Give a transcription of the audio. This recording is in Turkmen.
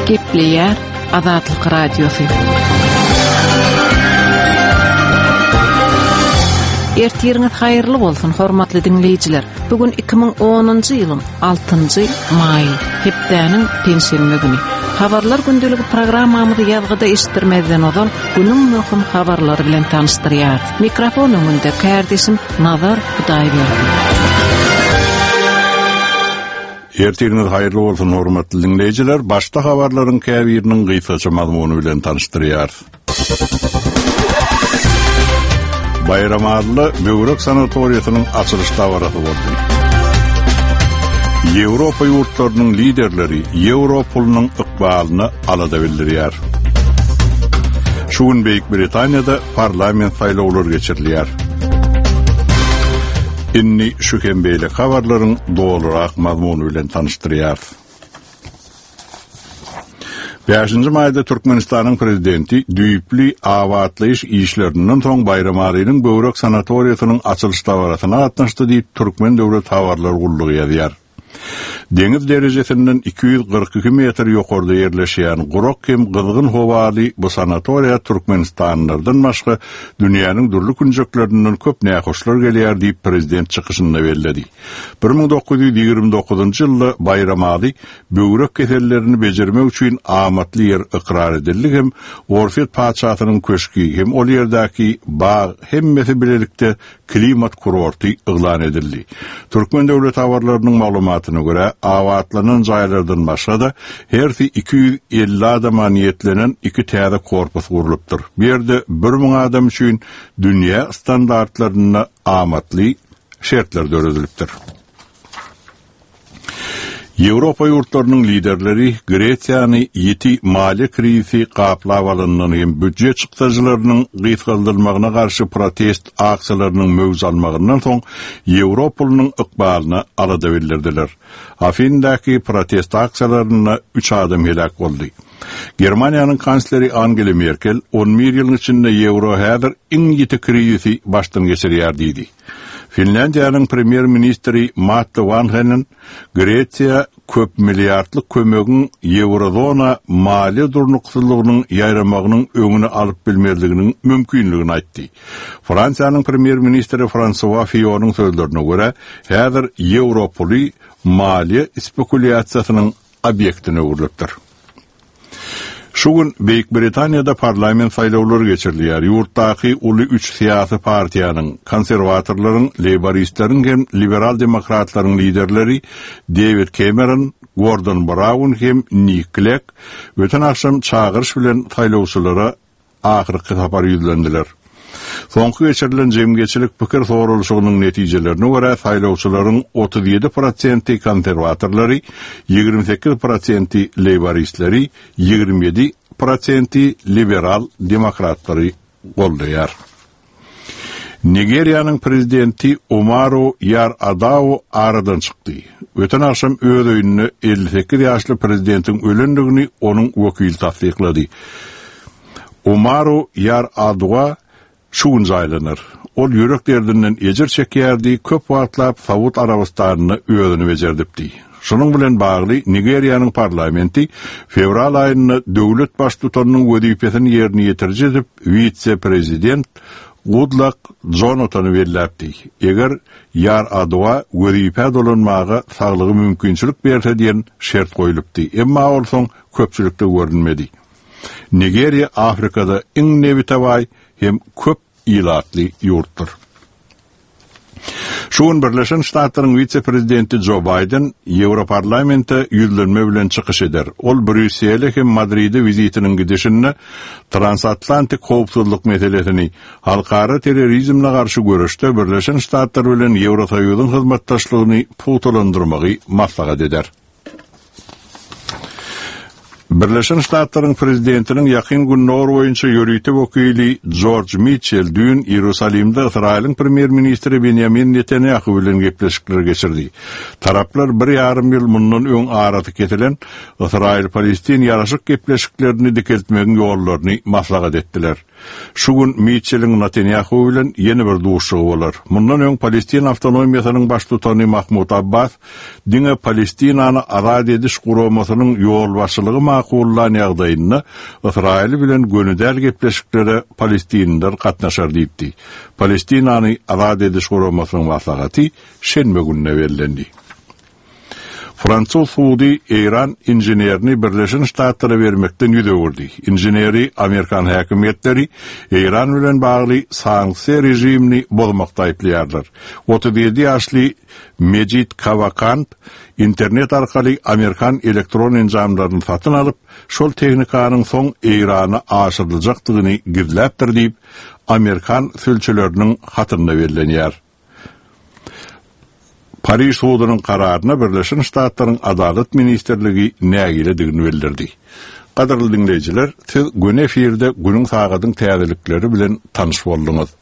Gepleýär Azatlyk Radiosu. Ertiriniz hayırlı bolsun hormatly dinleýijiler. Bugün 2010-njy ýylyň 6-njy may, hepdäniň pensiýa güni. Habarlar gündäligi programmamyzy ýazgyda eşitdirmezden ozan günüň möhüm habarlary bilen tanışdyrýar. Mikrofon öňünde kardeşim Nazar Hudaýberdi. Ertiriniz hayırlı bolsun hormatly dinleýijiler. Başda habarlaryň käbiriniň gysgaça mazmuny bilen tanışdyrýar. Bayram adlı Böwrek sanatoriýasynyň açylyş dawarasy boldy. Ýewropa ýurtlarynyň liderleri Ýewropulunyň ykbalyny alada bildirýär. Şu gün Beýik Britaniýada parlament saýlawlary geçirilýär. Inni şu hembeýle habarlaryň dolarak mazmuny bilen tanışdyrýar. 5. mayda Türkmenistanyň prezidenti düýpli awatlyş işlerinden soň bayram adynyň Böwrek sanatoriýasynyň açylyş dawarasyna gatnaşdy diýip Türkmen Döwlet Habarlar Gurulugy ýazýar. Deňiz derejesinden 242 metr ýokarda ýerleşýän Gurok hem gyzgyn howaly bu sanatoriýa Türkmenistanlardan başga dünýäniň durly künjeklerinden köp nähoşlar gelýär diýip prezident çykyşynda bellädi. 1929-njy ýylda bayram ady böwrek kesellerini bejermek üçin amatly ýer ikrar edildi hem Orfet paçatynyň köşki hem ol ýerdäki bağ hemmesi bilelikde klimat kurorty yglan edildi. Türkmen Döwlet Habarlarynyň maglumatyna göre awatlanan jaýlardan başga da hersi 250 adama niýetlenen 2 täze korpus gurulypdyr. Bu ýerde 1000 adam üçin dünýä standartlaryna amatly şertler döredilipdir. Ýewropa ýurtlarynyň liderleri Gresiýany ýeti mali krizi gaplap alyndan hem büdjet çykdyjylarynyň gysgaldyrmagyna garşy protest aksiýalarynyň möwz almagyndan soň Ýewropulunyň ykbalyny alada bildirdiler. Afindäki protest aksiýalaryna 3 adam helak boldy. Germaniýanyň kansleri Angela Merkel 11 ýyl içinde Ýewro häzir iň ýeti krizi başdan geçirýär diýdi. Finlandiýanyň premier ministri Matti Vanhanen Gresiýa köp milliardlyk kömegiň Eurozona mali durnuksyzlygynyň ýaýramagynyň öňüne alyp bilmezliginiň mümkinligini aýtdy. Fransiýanyň premier ministri François Fillon'yň sözlerine görä, häzir Ýewropaly mali spekulatsiýasynyň obyektine urulypdyr. Şu gün Beýik Britaniýada parlament saýlawlary geçirilýär. Ýurtdaky uly 3 syýasy partiýanyň, konserwatorlaryň, laboristleriň hem liberal demokratlaryň liderleri David Cameron, Gordon Brown hem Nick Clegg öten akşam çağırış bilen saýlawçylara ahyrky habar ýüzlendiler. Soňky geçirilen jemgyçilik pikir sorulşygynyň netijelerine görä saýlawçylaryň 37% konserwatorlary, 28% laboristleri, 27% liberal demokratlary bolýar. Nigeriýanyň prezidenti Umaru Yar-Adua aradan çykdy. Öten akşam öz öýüne 58 ýaşly prezidentiň ölendigini onuň wekili tasdiklady. Umaru Yar-Adua şuun jaýlanır. Ol ýürek derdinden ejir çekýärdi, köp wagtlap Sowut Arabistanyny öýüne bejerdipdi. Şunun bilen bagly Nigeriýanyň parlamenti fevral aýynda döwlet baş tutanynyň wezipesini ýerine ýetirjek vice-prezident Goodluck Jonathan belläpdi. Eger Yar-Adua wezipe dolanmagy saglygy mümkinçilik berse diýen şert goýulypdy. Emma ol soň köpçülikde görünmedi. Nigeriýa Afrikada iň nebitaway hem köp ilatly ýurtdur. Şuun Birleşen Ştatlaryň vice-prezidenti Joe Biden Ýewroparlamentde ýüzlenme bilen çykyş eder. Ol Brüssele hem Madride vizitiniň gidişinde transatlantik howpsuzlyk meselesini, halkara terrorizmle garşy görüşde Birleşen Ştatlar bilen Ýewrosoýuzyň hyzmatdaşlygyny putulandyrmagy maslahat eder. Birleşen Ştatlaryň prezidentiniň ýakyn günler boýunça ýörüýte wekili George Mitchell dün Ýerusalimde Israýlyň premier ministri Benjamin Netanyahu bilen gepleşikler geçirdi. Taraplar 1,5 ýyl mundan öň araty ketilen Israýl-Palestin ýaraşyk gepleşiklerini dikeltmegiň ýollaryny maslahat etdiler. Şu gün Mitchell'in Netanyahu bilen yeni bir duşugy bolar. Mundan öň Palestin awtonomiýasynyň baş tutany Mahmud Abbas diňe Palestinany azad ediş guramasynyň ýol başçylygy maqullanan ýagdaýynda Israil bilen gönüdäl gepleşiklere Palestinliler gatnaşar diýipdi. Palestinany azad ediş guramasynyň maslahaty şenbe gününe berilendi. Fransuz Suudi İran injinerini Birleşen Ştatlara vermekden ýüdegurdy. Injineri Amerikan häkimetleri İran bilen bagly sanksiýa rejimini bozmakda aýplaýarlar. 37 ýaşly Mejid Kavakant internet arkaly Amerikan elektron enjamlaryny satyn alyp, şol tehnikanyň soň İrana aşyryljakdygyny gizläpdir diýip Amerikan sülçüleriniň hatyryna berilenýär. Paris suudynyň kararyna Birleşen Ştatlaryň Adalet Ministrligi nägiledigini bildirdi. Gaderly dinleýijiler, siz gün efirde günüň sagadyň täzelikleri bilen tanyş boldunuz.